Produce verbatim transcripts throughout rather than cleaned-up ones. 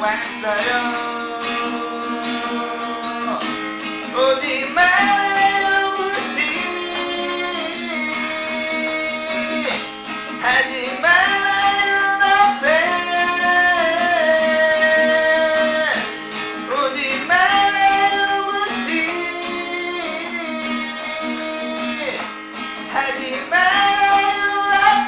왔어요. 오지 말아요 묻지 하지 말아요 너배 오지 말아요 묻지 하지 말아요 너배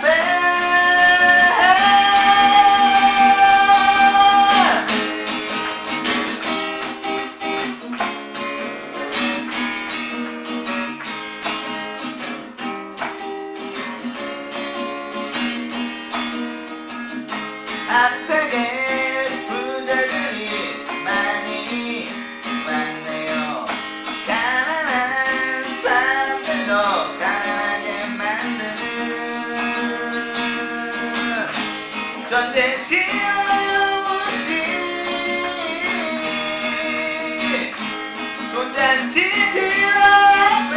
앞에게 부자들이 많이 왔네요. 가난한 사람들도 가난하게 만드는 전쟁 싫어요 묻지 돈잔치 싫어 앞에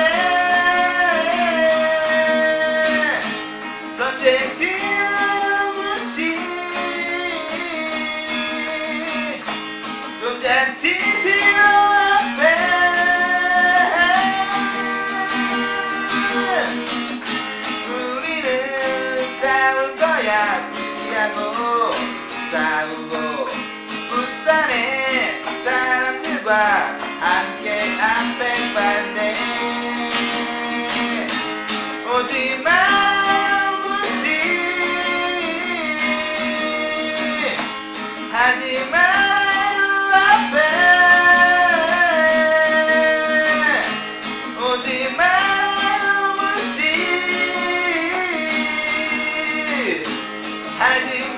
전쟁 싫어요 묻지 돈잔치 싫어 앞에 우리는 싸울 거야 무시하고 싸우고 부산의 사람들과 함께 앞에 반대 오지 말아요 묻지 하지 말아요 앞에 오지 말아요 묻지 하지